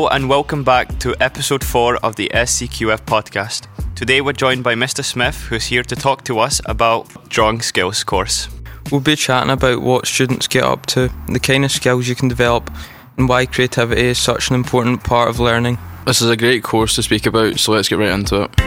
and welcome back to episode 4 of the SCQF podcast. Today we're joined by Mr. Smith, who's here to talk to us about drawing skills course. We'll be chatting about what students get up to, the kind of skills you can develop, and why creativity is such an important part of learning. This is a great course to speak about, so let's get right into it.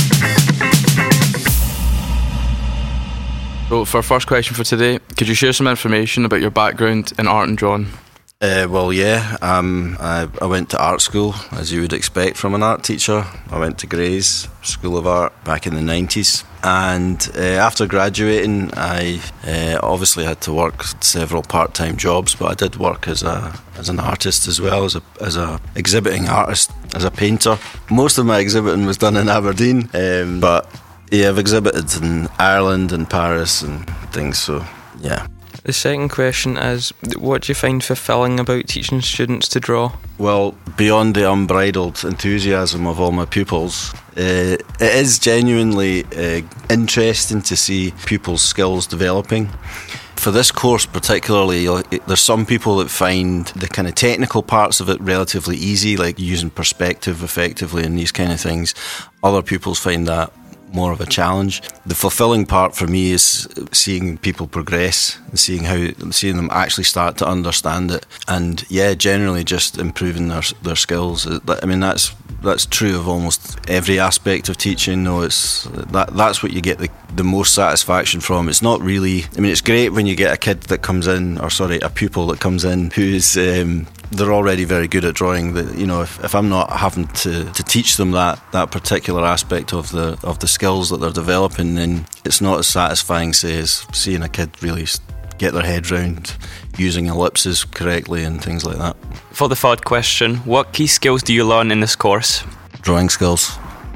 So for our first question for today, could you share some information about your background in art and drawing? I went to art school, as you would expect from an art teacher. I went to Gray's School of Art back in the 90s. And after graduating, I obviously had to work several part-time jobs, but I did work as an artist as well, as a exhibiting artist, as a painter. Most of my exhibiting was done in Aberdeen, but yeah, I've exhibited in Ireland and Paris and things, so yeah. The second question is, what do you find fulfilling about teaching students to draw? Well, beyond the unbridled enthusiasm of all my pupils, it is genuinely interesting to see pupils' skills developing. For this course particularly, there's some people that find the kind of technical parts of it relatively easy, like using perspective effectively and these kind of things. Other pupils find that more of a challenge. The fulfilling part for me is seeing people progress and seeing them actually start to understand it, and generally just improving their skills. I mean, that's true of almost every aspect of teaching. That's what you get the most satisfaction from. It's not really, I mean, it's great when you get a pupil that comes in who's they're already very good at drawing. If I'm not having to teach them that particular aspect of the skills that they're developing, then it's not as satisfying, say, as seeing a kid really get their head round using ellipses correctly and things like that. For the third question, what key skills do you learn in this course? Drawing skills.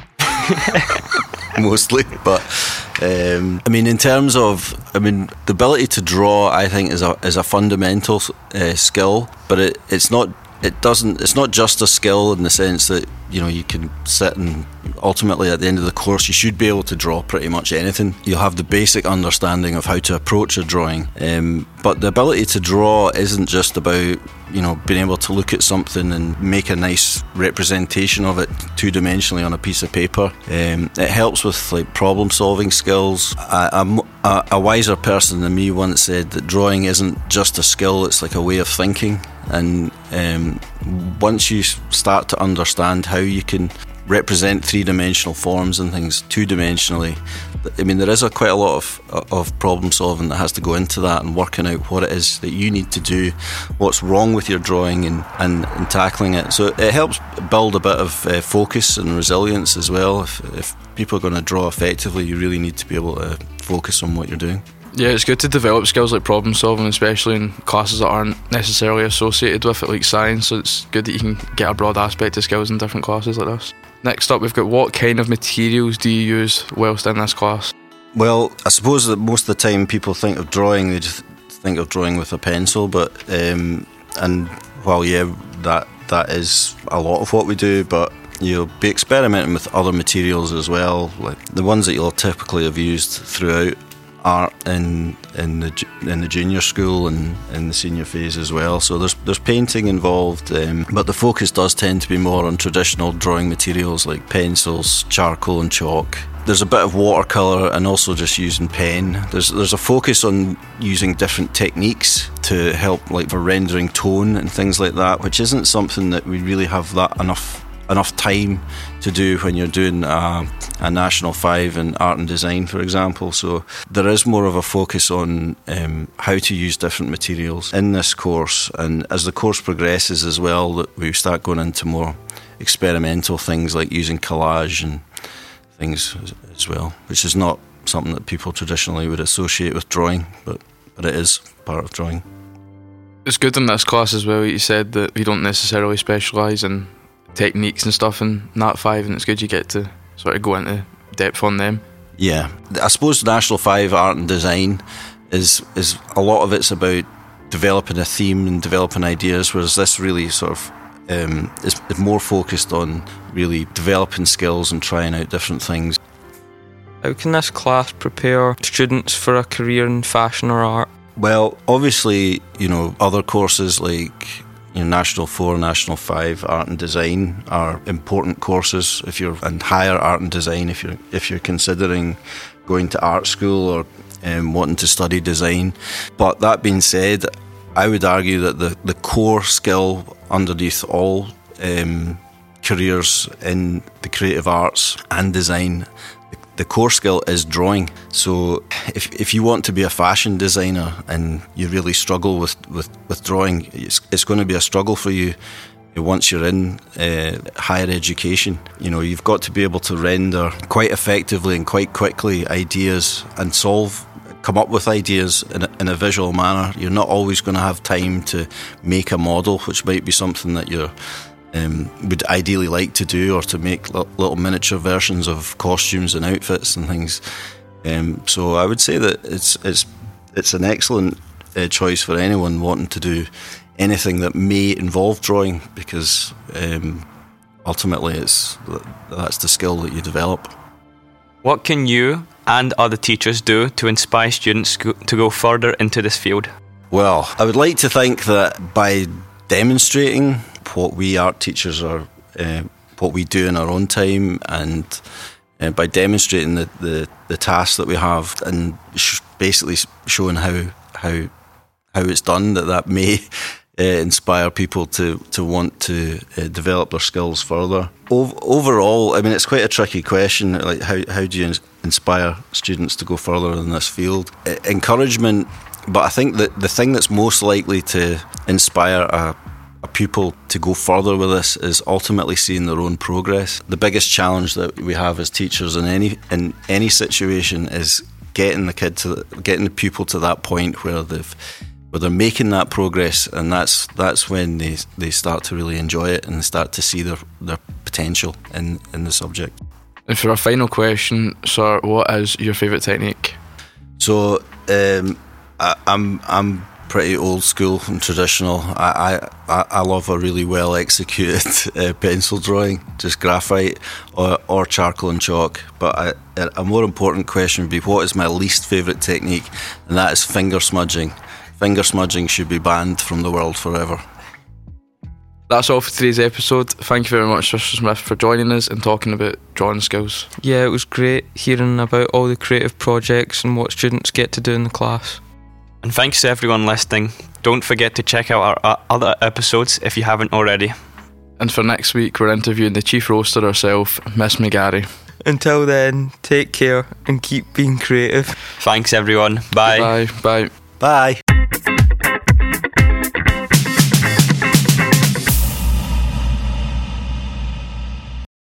Mostly, but in terms of the ability to draw, I think is a fundamental skill, but it's not just a skill in the sense that you can sit and ultimately at the end of the course you should be able to draw pretty much anything. You'll have the basic understanding of how to approach a drawing, but the ability to draw isn't just about being able to look at something and make a nice representation of it two-dimensionally on a piece of paper. It helps with problem solving skills. A wiser person than me once said that drawing isn't just a skill, it's like a way of thinking. And once you start to understand how you can represent three-dimensional forms and things two-dimensionally, there is quite a lot of problem solving that has to go into that, and working out what it is that you need to do, what's wrong with your drawing, and tackling it. So it helps build a bit of focus and resilience as well. If people are going to draw effectively, you really need to be able to focus on what you're doing. Yeah, it's good to develop skills like problem solving, especially in classes that aren't necessarily associated with it, like science. So it's good that you can get a broad aspect of skills in different classes like this. Next up, we've got, what kind of materials do you use whilst in this class? Well, I suppose that most of the time people think of drawing, they just think of drawing with a pencil, but that is a lot of what we do, but you'll be experimenting with other materials as well, like the ones that you'll typically have used throughout art in the junior school and in the senior phase as well. So there's painting involved, but the focus does tend to be more on traditional drawing materials like pencils, charcoal and chalk. There's a bit of watercolour and also just using pen. There's a focus on using different techniques to help, like for rendering tone and things like that, which isn't something that we really have that enough time to do when you're doing a National 5 in art and design, for example. So there is more of a focus on how to use different materials in this course, and as the course progresses as well, that we start going into more experimental things like using collage and things as well, which is not something that people traditionally would associate with drawing, but it is part of drawing. It's good in this class as well, you said that we don't necessarily specialise in techniques and stuff in Nat 5, and it's good you get to sort of go into depth on them. Yeah, I suppose National 5 art and design is a lot of it's about developing a theme and developing ideas, whereas this really sort of is more focused on really developing skills and trying out different things. How can this class prepare students for a career in fashion or art? Well, obviously, other courses like National 4, National 5 art and design are important courses and higher art and design if you're considering going to art school or wanting to study design. But that being said, I would argue that the core skill underneath all careers in the creative arts and design, the core skill is drawing. So if you want to be a fashion designer and you really struggle with drawing, it's going to be a struggle for you once you're in higher education. You've got to be able to render quite effectively and quite quickly ideas and come up with ideas in a visual manner. You're not always going to have time to make a model, which might be something that you would ideally like to do, or to make little miniature versions of costumes and outfits and things. So I would say that it's an excellent choice for anyone wanting to do anything that may involve drawing, because ultimately that's the skill that you develop. What can you and other teachers do to inspire students to go further into this field? Well, I would like to think that by demonstrating what we art teachers are, what we do in our own time, and by demonstrating the tasks that we have, and basically showing how it's done, that may inspire people to want to develop their skills further. Overall, I mean, it's quite a tricky question. Like, how do you inspire students to go further in this field? Encouragement, but I think that the thing that's most likely to inspire a pupil to go further with this is ultimately seeing their own progress. The biggest challenge that we have as teachers in any situation is getting the pupil to that point where they're making that progress, and that's when they start to really enjoy it and start to see their potential in the subject. And for our final question, sir, what is your favourite technique? So I'm pretty old school and traditional. I love a really well executed pencil drawing, just graphite or charcoal and chalk. But a more important question would be, what is my least favourite technique? And that is finger smudging. Finger smudging should be banned from the world forever. That's all for today's episode. Thank you very much, Mr. Smith, for joining us and talking about drawing skills. Yeah, it was great hearing about all the creative projects and what students get to do in the class. And thanks to everyone listening. Don't forget to check out our other episodes if you haven't already. And for next week, we're interviewing the chief roaster herself, Miss McGarry. Until then, take care and keep being creative. Thanks everyone. Bye. Bye. Bye.